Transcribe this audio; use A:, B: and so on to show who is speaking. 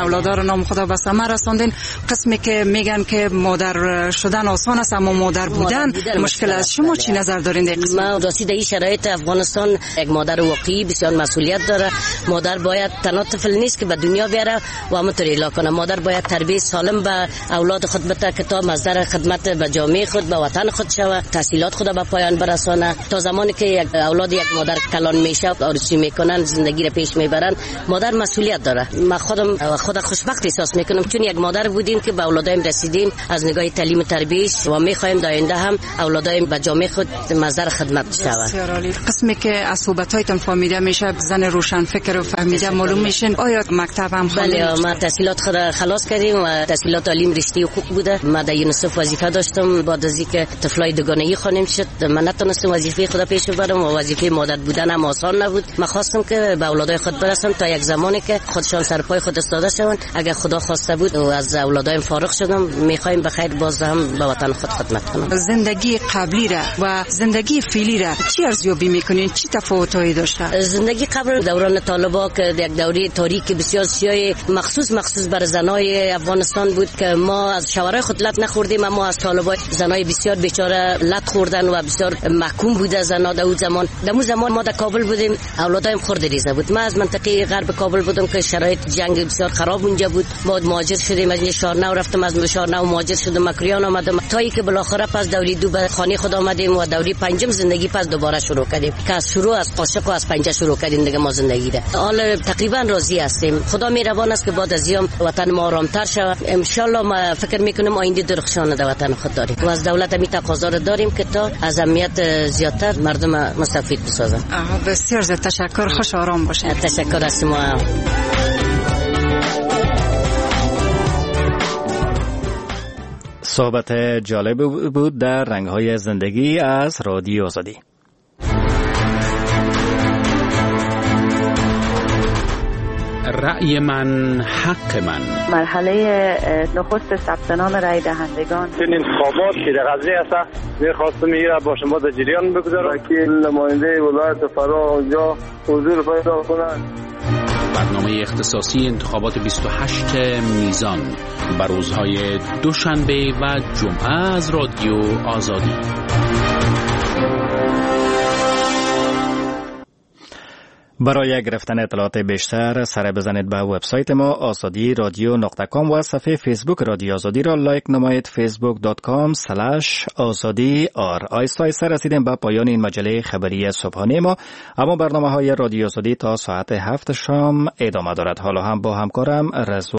A: اولادا رو نام خدا به ثمر رساندین. قسمی که میگن که مادر شدن آسان است اما مادر بودن مشکل است. شما چی نظر دارین در قسم؟
B: ما راستی در این شرایط افغانستان یک مادر واقعی بسیار مسئولیت داره. مادر باید تنها طفل نیست که به دنیا بیاره و همونطوری اعلا کنه. مادر باید تربیت سالم به اولاد خود بده که تا مصدر خدمت به جامعه خود به وطن خود شوه، تحصیلات خود به پایان برسانه. تا زمانی که یک اولاد یک مادر کلان میشه آرزو میکنن زندگی رو پیش میبرن، مادر مسئولیت داره. من خود خوشبخت احساس میکنم چون یک مادر بودیم که به اولادایم رسیدیم از نگاه تعلیم و تربیت و میخوایم در آینده هم اولادایم به جامعه خود مصدر خدمت شوه.
A: بسیار عالی. قسمی که از صحبت‌هایتون فهمیده میشه زن روشن فکر و فهمیده معلوم میشین. آیا مکتب هم
B: بله، ما تحصیلات خود خلاص کردیم و تحصیلات تعلیم رشته حقوق بوده. ما در یونیسف وظیفه داشتم. بعد از اینکه طفلای دوگانه‌ای خانم شد من نتونستم وظیفه خود پیش ببرم و وظیفه مادر بودن هم آسان نبود. من خواستم که به اولادای خود برسم تا یک زمانی که خودشان سر پای خود استاده شوند. اگر خدا خواسته بود و از اولادایم فارغ شدم میخوایم به خیر باز هم به وطن خود خدمت کنم.
A: زندگی قبلی را و زندگی فعلی را چی ارزیابی میکنین؟ چی تفاوتایی داشته؟
B: زندگی قبل دوران طالبان که یک دوره تاریکی بسیار سیاه مخصوص بر زنای افغانستان بود که ما از شوهرای خود لط نخوردیم اما از طالبان زنای بسیار بیچاره لط خوردن و بسیار محکوم بوده زنا. در اون زمان ما در کابل بودیم، اولادایم خرد ریزه بود. ما از منطقه غرب کابل بودم که شرایط جنگ بسیار خراب اونجا بود. ما مهاجر شدیم، از شهرنو رفتم، از شهرنو مهاجر شدم مکریان آمدم تا اینکه بالاخره پس دوره دو به خانه خود آمدیم و دوره پنجم زندگی پس دوباره شروع کردیم که از قاشق و از پنجه شروع کردیم دیگه ما زندگی ده. حال تقریبا راضی هستیم. خدا مهربان است که بعد از این وطن ما آرامتر شود. ان شاء الله ما فکر میکنیم آینده درخشان در وطن خود داریم و از دولت می تقاضا داریم که تا از امنیت زیادتر مردم مستفید بسازن.
A: بسیار زیاد تشکر. خوش آرام باشید.
B: تشکر از شما.
C: صحبت جالب بود در رنگ‌های زندگی از رادیو آزادی.
D: رأی من حق من.
E: مرحله نخست ثبت نام رأی دهندگان.
F: این انتخابات که در قضیه است می‌خواستم میره با شما در جریان بگذارم. وکیل نماینده ولایت فرا اونجا حضور پیدا کنند.
D: برنامه اختصاصی انتخابات 28 میزان بر روزهای دوشنبه و جمعه از رادیو آزادی.
C: برای گرفتن اطلاعات بیشتر سر بزنید به وبسایت ما azadi.radio.com و صفحه فیسبوک رادیو آزادی را لایک نمایید facebook.com/azadi. آیسته رسیدیم به پایان این مجله خبری صبحانه ما، اما برنامه های رادیو آزادی تا ساعت 7 شام ادامه دارد. حالا هم با همکارم رضوان